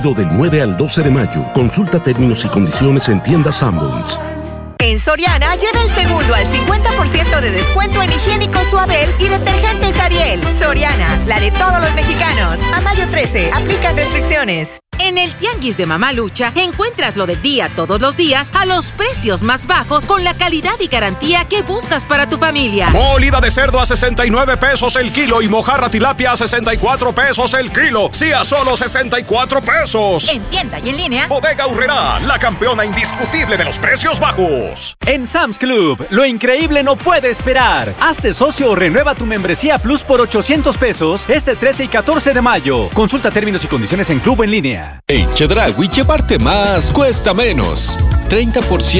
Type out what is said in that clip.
Del 9 al 12 de mayo. Consulta términos y condiciones en tiendas Sanborns. En Soriana, lleva el segundo al 50% de descuento en higiénico Suabel y detergentes Ariel. Soriana, la de todos los mexicanos. A mayo 13, aplican restricciones. En el Tianguis de Mamá Lucha encuentras lo del día todos los días a los precios más bajos con la calidad y garantía que buscas para tu familia. Molida de cerdo a 69 pesos el kilo y mojarra tilapia a 64 pesos el kilo. Sí, a solo 64 pesos. En tienda y en línea. Bodega Aurrerá, la campeona indiscutible de los precios bajos. En Sam's Club, lo increíble no puede esperar. Hazte socio o renueva tu membresía Plus por 800 pesos este 13 y 14 de mayo. Consulta términos y condiciones en Club en línea. En Chedraui, llevarte más cuesta menos. 30%